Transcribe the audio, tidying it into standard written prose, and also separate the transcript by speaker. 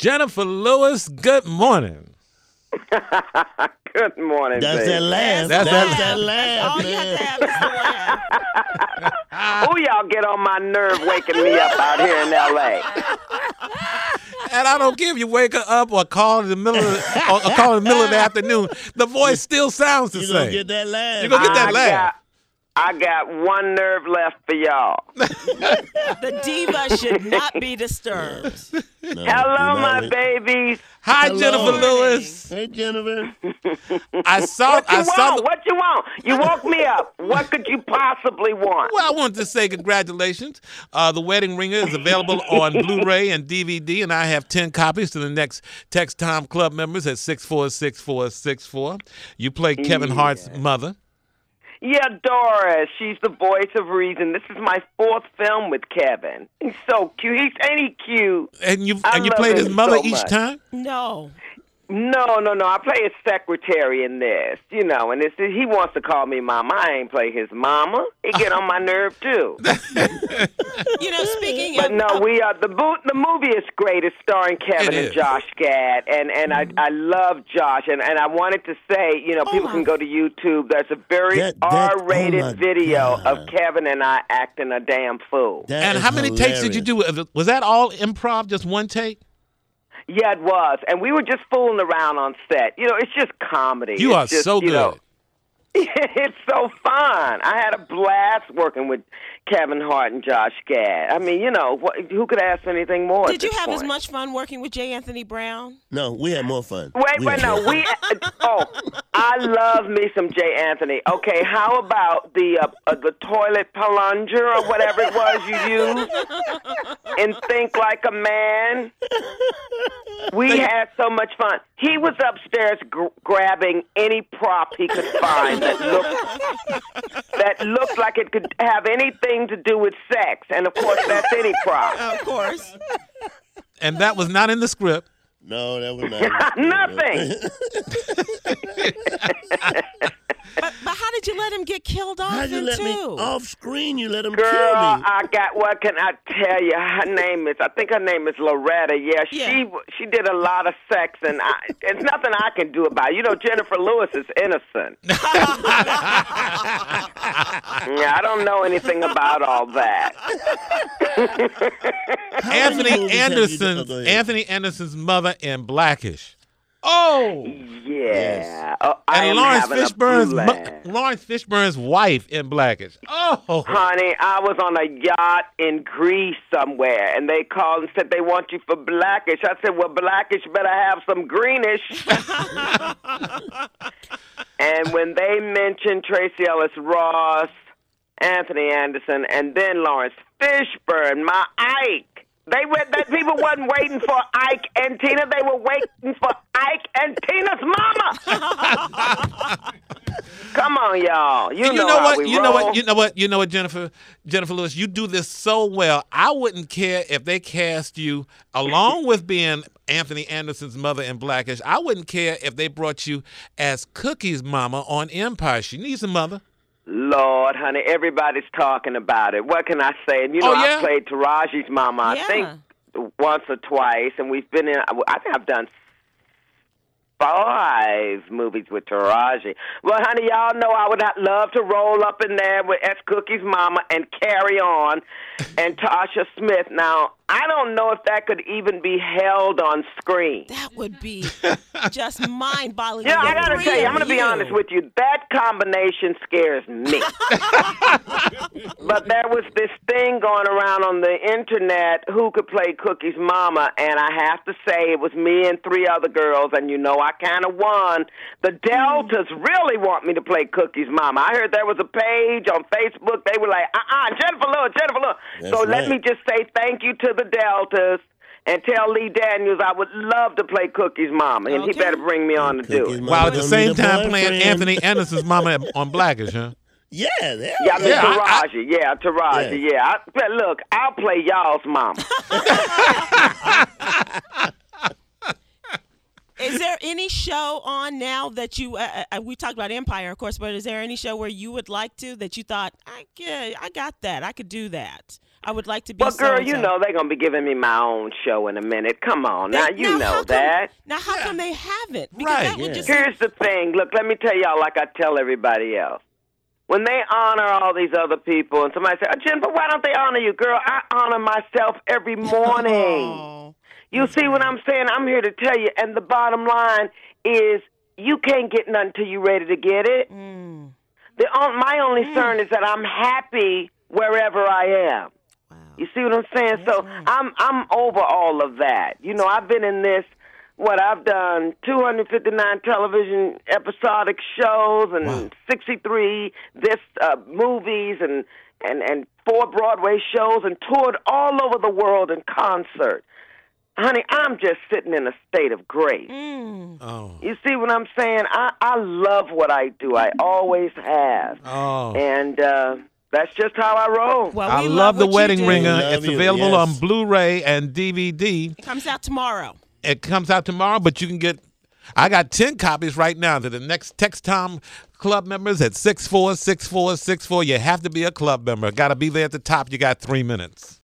Speaker 1: Jennifer Lewis, good morning.
Speaker 2: Good morning,
Speaker 3: That's
Speaker 2: baby.
Speaker 3: that laugh.
Speaker 1: That's
Speaker 3: that laugh.
Speaker 4: All you have to have is the laugh.
Speaker 2: Who y'all get on my nerve waking me up out here in L.A.?
Speaker 1: And I don't care if you wake her up or call in the middle of the afternoon. The voice still sounds the
Speaker 3: You're
Speaker 1: same.
Speaker 3: going to get that laugh.
Speaker 1: You're gonna get that laugh.
Speaker 2: I got one nerve left for y'all.
Speaker 4: The diva should not be disturbed.
Speaker 3: No,
Speaker 2: Hello,
Speaker 3: you
Speaker 2: my
Speaker 3: know it.
Speaker 2: babies.
Speaker 1: Hi,
Speaker 3: Hello.
Speaker 1: Jennifer Lewis.
Speaker 3: Hey, Jennifer.
Speaker 1: I saw.
Speaker 2: What you want? You woke me up. What could you possibly want?
Speaker 1: Well, I wanted to say congratulations. The Wedding Ringer is available on Blu-ray and DVD, and I have 10 copies to the next Text Time Club members at 646464. You play Kevin Hart's mother.
Speaker 2: Yeah, Doris. She's the voice of reason. This is my 4th film with Kevin. He's so cute. Ain't he cute?
Speaker 1: And you
Speaker 2: I love
Speaker 1: played his
Speaker 2: him
Speaker 1: mother
Speaker 2: so
Speaker 1: each
Speaker 2: much.
Speaker 1: time?
Speaker 4: No.
Speaker 2: No. I play his secretary in this, and he wants to call me mama. I ain't play his mama. He get on my nerve, too.
Speaker 4: Speaking
Speaker 2: But
Speaker 4: of...
Speaker 2: no, we are the movie is great. It's starring Kevin
Speaker 1: It
Speaker 2: and
Speaker 1: is.
Speaker 2: Josh Gad, and I love Josh, and I wanted to say, people can go to YouTube. There's a very R-rated
Speaker 3: oh my
Speaker 2: video
Speaker 3: God.
Speaker 2: of Kevin and I acting a damn fool.
Speaker 3: That
Speaker 1: And
Speaker 3: is
Speaker 1: how many takes did you
Speaker 3: hilarious.
Speaker 1: do? Was that all improv, just one take?
Speaker 2: Yeah, it was, and we were just fooling around on set. It's just comedy.
Speaker 1: You
Speaker 2: It's
Speaker 1: are
Speaker 2: just,
Speaker 1: so good.
Speaker 2: It's so fun. I had a blast working with Kevin Hart and Josh Gad. I mean, who could ask for anything more?
Speaker 4: Did
Speaker 2: at
Speaker 4: you
Speaker 2: this
Speaker 4: have as
Speaker 2: point?
Speaker 4: much fun working with J. Anthony Brown?
Speaker 3: No, we had more fun.
Speaker 2: Wait, no. I love me some J. Anthony. Okay, how about the toilet plunger or whatever it was you used and Think Like a Man? We had so much fun. He was upstairs grabbing any prop he could find that looked like it could have anything to do with sex, and of course, that's any prop.
Speaker 4: Of course.
Speaker 1: And that was not in the script.
Speaker 3: No, that was not.
Speaker 2: Nothing.
Speaker 4: But how did you let him get killed off
Speaker 3: How'd you
Speaker 4: in
Speaker 3: let me
Speaker 4: two?
Speaker 3: off screen? You let him
Speaker 2: Girl,
Speaker 3: kill me.
Speaker 2: what can I tell you? I think her name is Loretta. Yeah, she did a lot of sex, and it's nothing I can do about it. Jennifer Lewis is innocent. Yeah, I don't know anything about all that.
Speaker 1: Anthony
Speaker 3: Anthony
Speaker 1: Anderson's mother in Blackish. Oh,
Speaker 2: Yeah. Oh, I
Speaker 1: and
Speaker 2: am
Speaker 1: Lawrence
Speaker 2: having a blast.
Speaker 1: Fishburne's wife in Blackish. Oh,
Speaker 2: Honey, I was on a yacht in Greece somewhere, and they called and said they want you for Blackish. I said, well, Blackish better have some greenish. And when they mentioned Tracy Ellis Ross, Anthony Anderson, and then Lawrence Fishburne, my Ike, people wasn't waiting for Ike and Tina. They were waiting for Ike and Tina's mama. Come on, y'all. You know
Speaker 1: what, Jennifer Lewis, you do this so well. I wouldn't care if they cast you along with being Anthony Anderson's mother in Blackish. I wouldn't care if they brought you as Cookie's mama on Empire. She needs a mother.
Speaker 2: Lord, honey, everybody's talking about it. What can I say? And I played Taraji's mama, I think, once or twice, and we've been in. I think I've done 5 movies with Taraji. Well, honey, y'all know I would love to roll up in there as Cookie's mama and Carry On and Tasha Smith. Now, I don't know if that could even be held on screen.
Speaker 4: That would be just mind-boggling.
Speaker 2: I got to tell you, I'm going to be honest with you. That combination scares me. But there was this thing going around on the internet, who could play Cookie's mama, and I have to say it was me and 3 other girls, and I kind of won. The Deltas really want me to play Cookie's mama. I heard there was a page on Facebook. They were like, Jennifer Lewis. So let me just say thank you to the Deltas and tell Lee Daniels I would love to play Cookie's mama, and he better bring me on to do it.
Speaker 1: While at the same time playing Anthony Anderson's mama on Blackish, huh?
Speaker 3: Yeah,
Speaker 2: Taraji. Taraji. Yeah. Look, I'll play y'all's mama.
Speaker 4: Is there any show on now that you, we talked about Empire, of course, but is there any show where you would like to, that you thought, I got that, I could do that? I would like to be.
Speaker 2: Well, girl,
Speaker 4: so-and-so.
Speaker 2: you know they're gonna be giving me my own show in a minute. Come on, now you
Speaker 4: how
Speaker 2: know
Speaker 4: come-
Speaker 2: that.
Speaker 4: Now, how come they haven't? Because
Speaker 1: Right.
Speaker 4: that would just
Speaker 2: Here's the thing. Look, let me tell y'all like I tell everybody else. When they honor all these other people, and somebody say, Jennifer, why don't they honor you? Girl, I honor myself every morning.
Speaker 4: Oh.
Speaker 2: You see what I'm saying? I'm here to tell you. And the bottom line is you can't get nothing till you're ready to get it. My only concern is that I'm happy wherever I am.
Speaker 4: Wow.
Speaker 2: You see what I'm saying? So I'm over all of that. You know, I've been in this, I've done 259 television episodic shows and 63 movies and 4 Broadway shows and toured all over the world in concert. Honey, I'm just sitting in a state of grace.
Speaker 1: Oh.
Speaker 2: You see what I'm saying? I love what I do. I always have.
Speaker 1: Oh.
Speaker 2: And that's just how I roll.
Speaker 4: Well,
Speaker 1: I
Speaker 4: we
Speaker 1: love The
Speaker 4: what you
Speaker 1: Wedding
Speaker 4: do.
Speaker 1: Ringer.
Speaker 3: Love
Speaker 1: It's
Speaker 3: you,
Speaker 1: available
Speaker 3: yes.
Speaker 1: on Blu-ray and DVD.
Speaker 4: It comes out tomorrow.
Speaker 1: It comes out tomorrow, but you can get. I got 10 copies right now to the next Text Tom Club members at 646464. You have to be a club member. Got to be there at the top. You got 3 minutes.